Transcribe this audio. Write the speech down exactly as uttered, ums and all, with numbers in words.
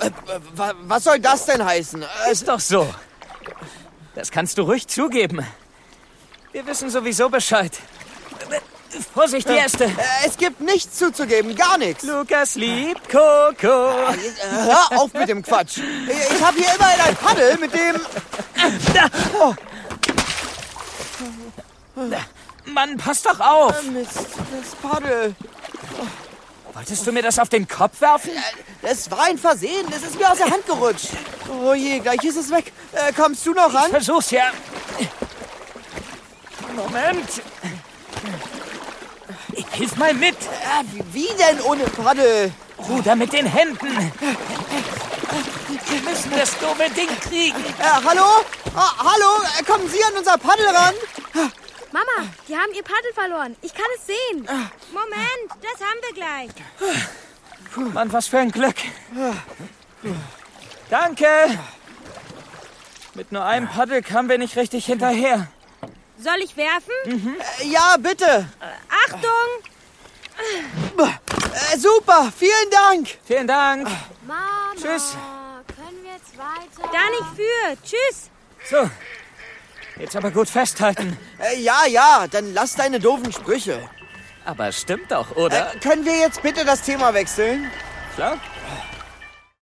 Äh, wa- was soll das denn heißen? Äh, Ist doch so. Das kannst du ruhig zugeben. Wir wissen sowieso Bescheid. Vorsicht, die Äste. äh, es gibt nichts zuzugeben, gar nichts. Lukas liebt Coco. Äh, Hör auf mit dem Quatsch. Ich habe hier immerhin ein Paddel, mit dem... Oh. Mann, pass doch auf. Mist, das Paddel. Wolltest du mir das auf den Kopf werfen? Es war ein Versehen, es ist mir aus der Hand gerutscht. Oh je, gleich ist es weg. Äh, kommst du noch ran? Versuch's ja. Moment. Hilf mal mit. Äh, wie, wie denn ohne Paddel? Ruder mit den Händen. Wir müssen das doofe Ding kriegen. Äh, hallo? Ah, hallo? Äh, kommen Sie an unser Paddel ran? Mama, die haben ihr Paddel verloren. Ich kann es sehen. Moment, das haben wir gleich. Mann, was für ein Glück. Danke. Mit nur einem Paddel kamen wir nicht richtig hinterher. Soll ich werfen? Mhm. Äh, ja, bitte. Achtung! Äh, super, vielen Dank. Vielen Dank. Mama, Tschüss. können wir jetzt weiter? Da nicht für. Tschüss. So, jetzt aber gut festhalten. Äh, ja, ja, dann lass deine doofen Sprüche. Aber stimmt doch, oder? Äh, können wir jetzt bitte das Thema wechseln? Klar.